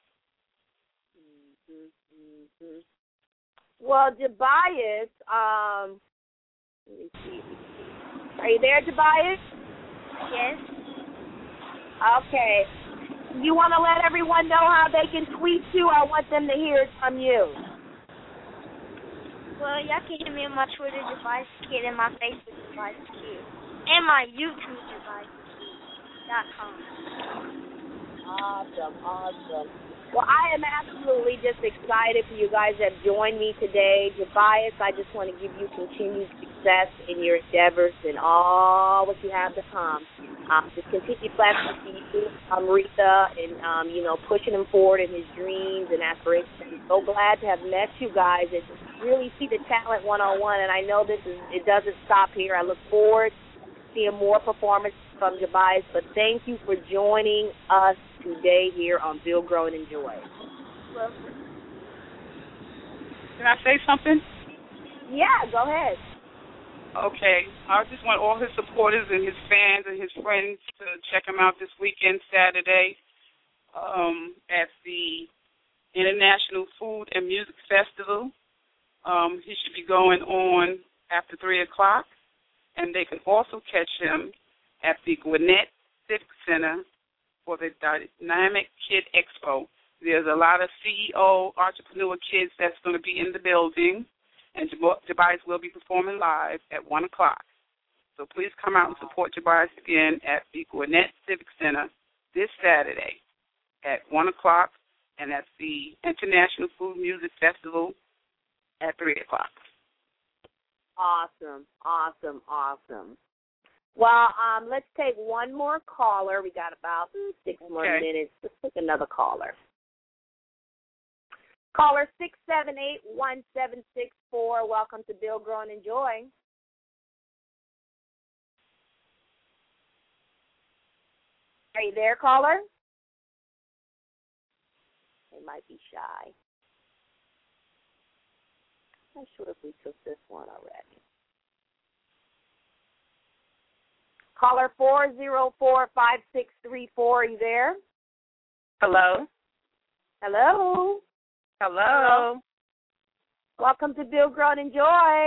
Mm-hmm, mm-hmm. Well, Jabias, um, let me see. Are you there, Jabias? Yes. Okay. You want to let everyone know how they can tweet you? I want them to hear it from you. Well, y'all can hit me on my Twitter, Jabias the Kid, and my Facebook, Jabias the Kid, and my YouTube, Jabias the Kid dot com. Awesome, awesome. Well, I am absolutely just excited for you guys that have joined me today. Jabias, I just want to give you continued success in your endeavors and all what you have to come. Um, just continue blessing to you, um, Rita, and, um, you know, pushing him forward in his dreams and aspirations. I'm so glad to have met you guys and really see the talent one-on-one, and I know this is, it doesn't stop here. I look forward to seeing more performances from Jabias, but thank you for joining us today here on Build, Grow, and Enjoy. Can I say something? Yeah, go ahead. Okay. I just want all his supporters and his fans and his friends to check him out this weekend, Saturday, um, at the International Food and Music Festival. Um, he should be going on after three o'clock, and they can also catch him at the Gwinnett Civic Center for the Dynamic Kid Expo. There's a lot of C E O, entrepreneur kids that's going to be in the building, and Tobias will be performing live at one o'clock. So please come out and support Tobias again at the Gwinnett Civic Center this Saturday at one o'clock, and that's the International Food Music Festival at three o'clock. Awesome, awesome, awesome. Well, um, let's take one more caller. We got about six okay. more minutes. Let's take another caller. Caller six seven eight, one seven six four. Welcome to Build, Grow, and Enjoy. Are you there, caller? They might be shy. I'm not sure if we took this one already. Caller four zero four, five six three four. Are you there? Hello. Hello. Hello. Welcome to Build, Grow, and Enjoy.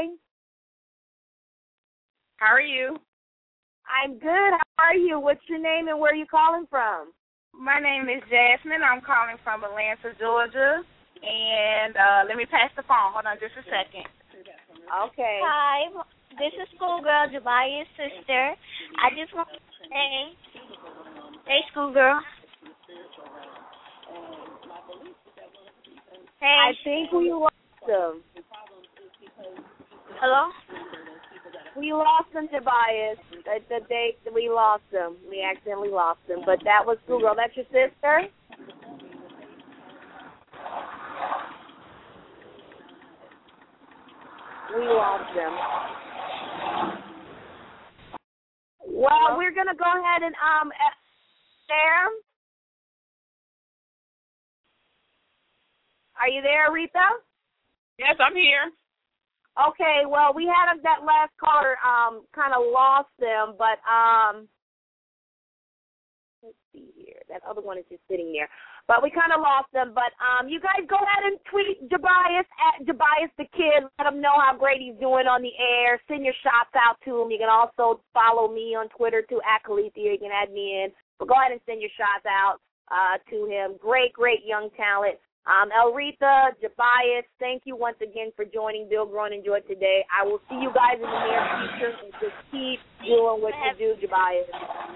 How are you? I'm good. How are you? What's your name and where are you calling from? My name is Jasmine. I'm calling from Atlanta, Georgia. And uh, let me pass the phone. Hold on just a second. Okay. Hi, this is Schoolgirl, Jabaya's sister. I just want to say, hey, Schoolgirl. Hey. I think we lost them. Hello? We lost them, Tobias. The, the day we lost them. We accidentally lost them. But that was Schoolgirl. That's your sister? We lost them. Well, we're going to go ahead and, um, Sam? Are you there, Aretha? Yes, I'm here. Okay, well, we had a, that last caller um, kind of lost them, but um, let's see here. That other one is just sitting there. But we kind of lost them. But um, you guys go ahead and tweet Jabias at Jabias the Kid. Let him know how great he's doing on the air. Send your shots out to him. You can also follow me on Twitter, too, at Calethea. You can add me in. But go ahead and send your shots out uh, to him. Great, great young talent. Um, Elretha, Jabias, thank you once again for joining Build, Grow, and Enjoy today. I will see you guys in the near future, and just keep doing what you do, Jabias.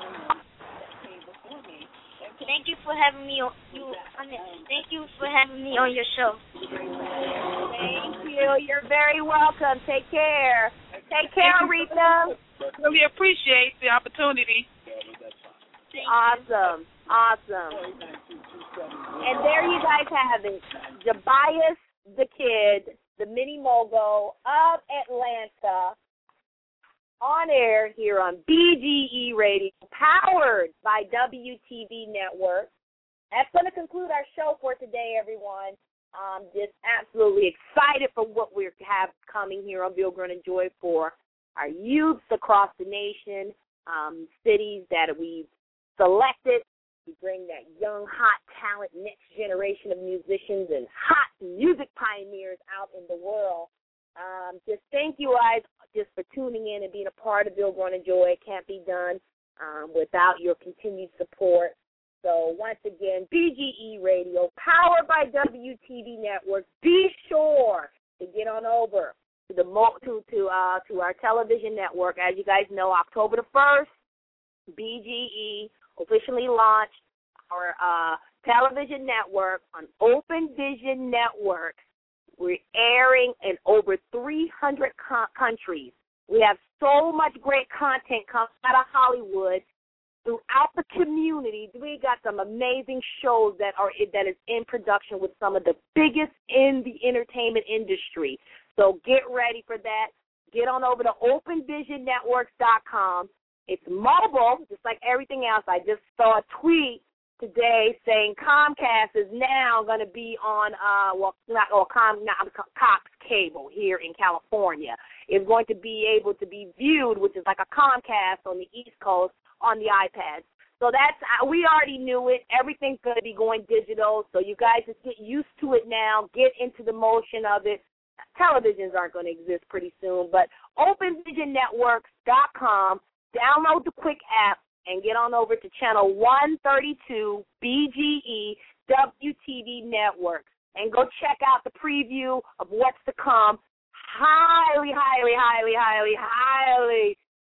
Thank you for having me on you. Thank you for having me on your show. Thank you. You're very welcome. Take care. Take care, Aretha. Really appreciate the opportunity. Awesome. Awesome. And there you guys have it. Jabias the Kid, the mini mogul of Atlanta, on air here on B G E Radio, powered by W T V Network. That's going to conclude our show for today, everyone. Um, just absolutely excited for what we have coming here on Build, Grow, and Enjoy for our youths across the nation, um, cities that we've selected. We bring that young, hot talent, next generation of musicians and hot music pioneers out in the world. Um, just thank you guys just for tuning in and being a part of Build, Grow, and Enjoy. It can't be done um, without your continued support. So once again, B G E Radio, powered by W T V Network. Be sure to get on over to the to to uh, to our television network. As you guys know, October the first, B G E officially launched our uh, television network on Open Vision Network. We're airing in over three hundred co- countries. We have so much great content coming out of Hollywood throughout the community. We got some amazing shows that are that is in production with some of the biggest in the entertainment industry. So get ready for that. Get on over to open vision networks dot com. It's mobile, just like everything else. I just saw a tweet today saying Comcast is now going to be on, uh, well, not, or Com, not Cox Cable here in California. Is going to be able to be viewed, which is like a Comcast on the East Coast, on the iPads. So that's, we already knew it. Everything's going to be going digital, so you guys just get used to it now, get into the motion of it. Televisions aren't going to exist pretty soon, but open vision networks dot com, download the quick app, and get on over to channel one thirty-two B G E W T V Networks, and go check out the preview of what's to come. Highly, highly, highly, highly, highly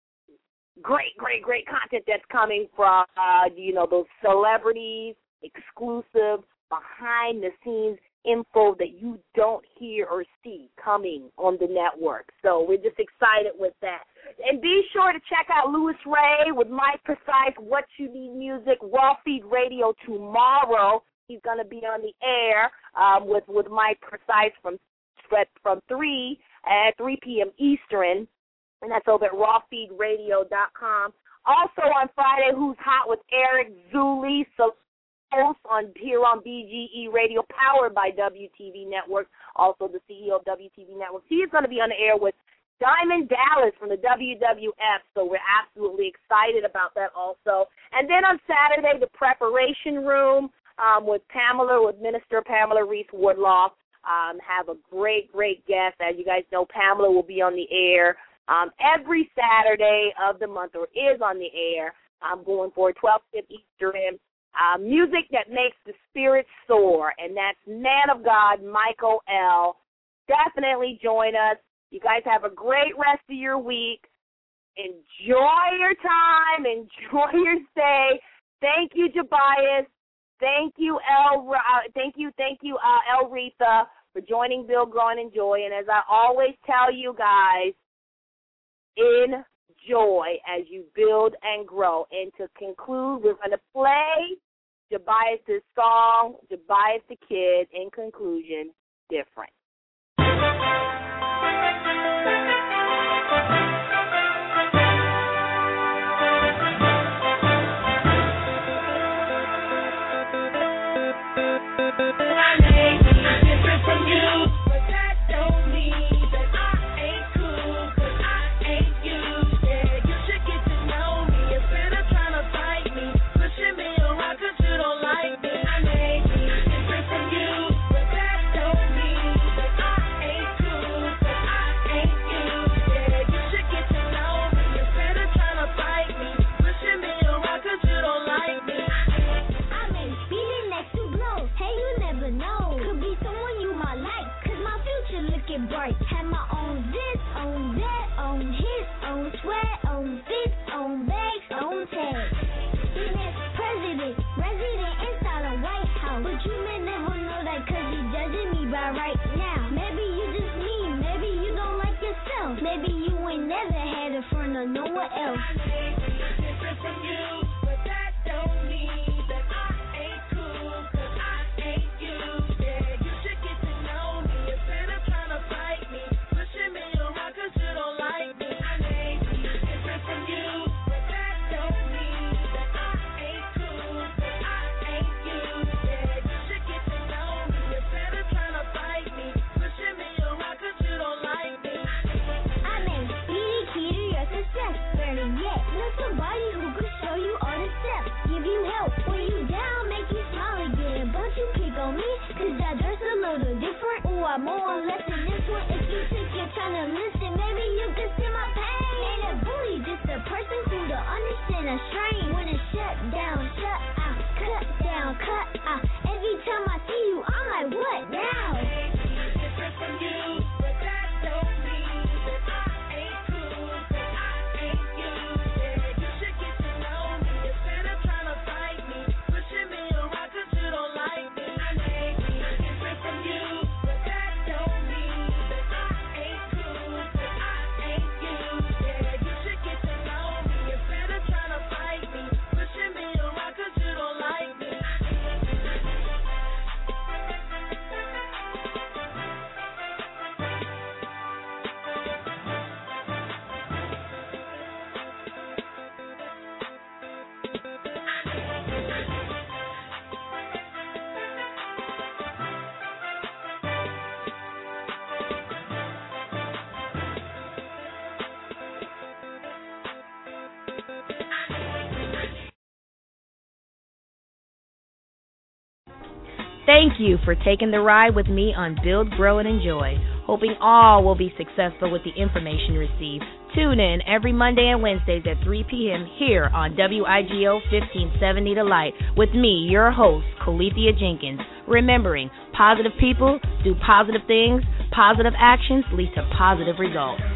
great, great, great content that's coming from, uh, you know, those celebrities, exclusive, behind-the-scenes info that you don't hear or see coming on the network. So we're just excited with that. And be sure to check out Louis Ray with Mike Precise, What You Need Music, Raw Feed Radio tomorrow. He's going to be on the air um, with, with Mike Precise from from three at three p.m. Eastern, and that's over at raw feed radio dot com. Also on Friday, Who's Hot with Eric Zuli, so host on here on B G E Radio, powered by W T V Network, also the C E O of W T V Network. He is going to be on the air with Diamond Dallas from the W W F, so we're absolutely excited about that also. And then on Saturday, the Preparation Room um, with Pamela, with Minister Pamela Reese Woodlaw. Um, have a great, great guest. As you guys know, Pamela will be on the air um, every Saturday of the month, or is on the air, um, going for twelve p.m. Eastern. Uh, music that makes the spirit soar, and that's Man of God, Michael L. Definitely join us. You guys have a great rest of your week. Enjoy your time. Enjoy your stay. Thank you, Tobias. Thank you, El. Uh, thank you, thank you, uh, El Retha, for joining Build, Grow, and Enjoy. And as I always tell you guys, enjoy as you build and grow. And to conclude, we're going to play Tobias' song, Tobias the Kid. In conclusion, Different. Bright. Had my own this, own that, own his, own sweat, own fits, own bags, own tags. Business president, resident inside a White House. But you may never know that cause you judging me by right now. Maybe you just mean, maybe you don't like yourself. Maybe you ain't never had a friend or no one else. I may be different from you, but that don't mean that I ain't cool, cause I ain't you. Yeah, you should get to know me instead of trying to fight me, pushing me around cause you don't like me. I may be different from you, but that don't mean that I ain't cool, cause I ain't you. Yeah, you should get to know me instead of trying to fight me, pushing me around cause you don't like me. I may be the key to your success, better yet, know somebody who could show you all the steps, give you help when you down, make you smile again. Don't you pick on me, cause that dress a little different. Ooh, I'm more or less than this one. If you think you're trying to listen, maybe you can see my pain. Ain't a bully, just a person who don't understand a strain. When it's shut down, shut out, cut down, cut out. Every time I see you, I'm like, what now? Different from you, but that don't mean that I ain't cool, cause I ain't you. Yeah, you should get to know me instead of trying to fight me, pushing me around cause you don't like me. I may be different from you, but that don't mean that I ain't cool, cause I ain't you. Yeah, you should get to know me instead of trying to fight me, Thank you for taking the ride with me on Build, Grow, and Enjoy. Hoping all will be successful with the information received. Tune in every Monday and Wednesdays at three p.m. here on W I G O fifteen seventy The Light with me, your host, Colethea Jenkins. Remembering, positive people do positive things, positive actions lead to positive results.